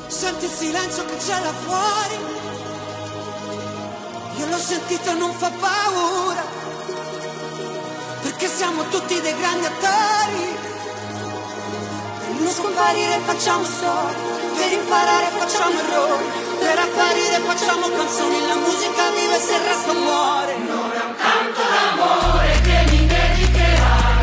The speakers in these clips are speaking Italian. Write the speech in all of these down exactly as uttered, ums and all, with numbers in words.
Senti il silenzio che c'è là fuori, io l'ho sentito e non fa paura, perché siamo tutti dei grandi attori. Per non scomparire facciamo storie, per imparare facciamo errori, per apparire facciamo canzoni, la musica vive se il resto muore. Non è un canto d'amore che mi dedicherai,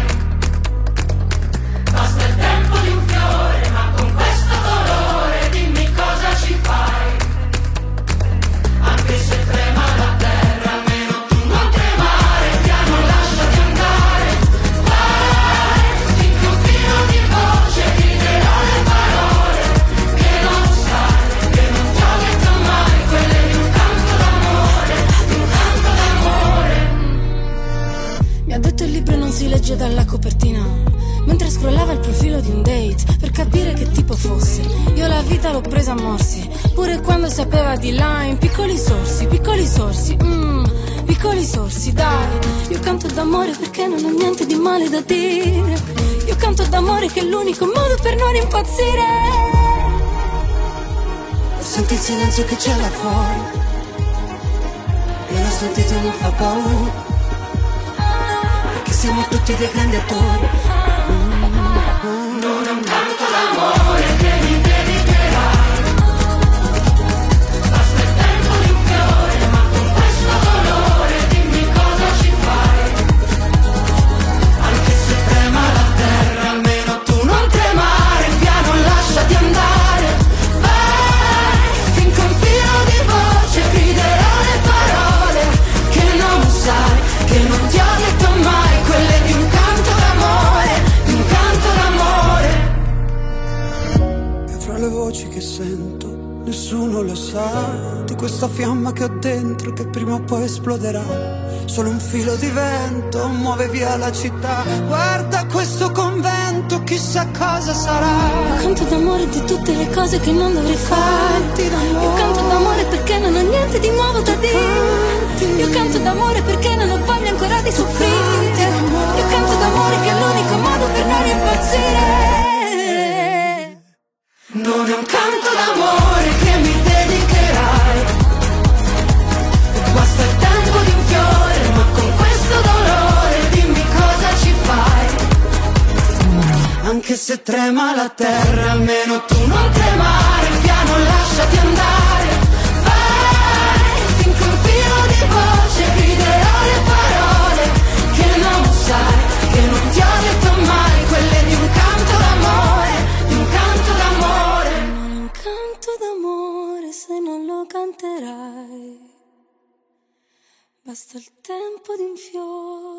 basta il tempo di un fiore, ma con questo dolore dimmi cosa ci fai. Anche se trema la terra, almeno tu non tremare, piano lasciati andare. Vai, finché un filo di voce griderà le parole che non sai, che non ti ho detto mai, quelle di un canto d'amore, di un canto d'amore. Mi ha detto il libro non si legge dalla copertina, mentre scrollava il profilo di un date per capire che tipo fosse. Io la vita l'ho presa a morsi, pure quando sapeva di là, in piccoli sorsi, piccoli sorsi, mm, piccoli sorsi, dai. Io canto d'amore perché non ho niente di male da dire. Io canto d'amore che è l'unico modo per non impazzire. Senti il silenzio che c'è là fuori, io l'ho sentito e non fa paura, perché siamo tutti dei grandi attori. Non è un canto d'amore che mi dedicherai, basta il tempo di un fiore, ma con questo dolore dimmi cosa ci fai. Anche se trema la terra, almeno tu non tremare, piano lasciati andare. Vai, finché un filo di voce griderà le parole che non sai, che non ti ho detto mai, quelle di un canto d'amore, di un canto d'amore. E fra le voci che sento, nessuno lo sa, di questa fiamma che ho dentro che prima o poi esploderà. Solo un filo di vento muove via la città. Guarda questo convento, chissà cosa sarà. Io canto d'amore di tutte le cose che non dovrei fare. Io canto d'amore perché non ho niente di nuovo da dire. Io canto d'amore perché non ho voglia ancora di soffrire. Io canto d'amore che è l'unico modo per non impazzire. Non è un canto d'amore che mi dedicherai, basta il tempo di un fiore, ma con questo dolore dimmi cosa ci fai. Anche se trema la terra, almeno tu non tremare, piano lasciati andare. Vai, finché un filo di voce griderà le parole che non sai, che non ti ho detto mai, quelle di un canto d'amore, di un canto d'amore. Non è un canto d'amore se non lo canterai, basta il tempo di un fiore.